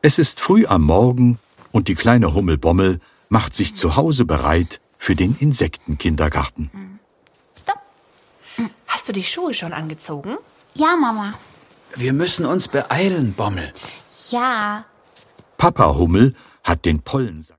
Es ist früh am Morgen und die kleine Hummel Bommel macht sich zu Hause bereit für den Insektenkindergarten. Stopp. Hast du die Schuhe schon angezogen? Ja, Mama. Wir müssen uns beeilen, Bommel. Ja. Papa Hummel hat den Pollensack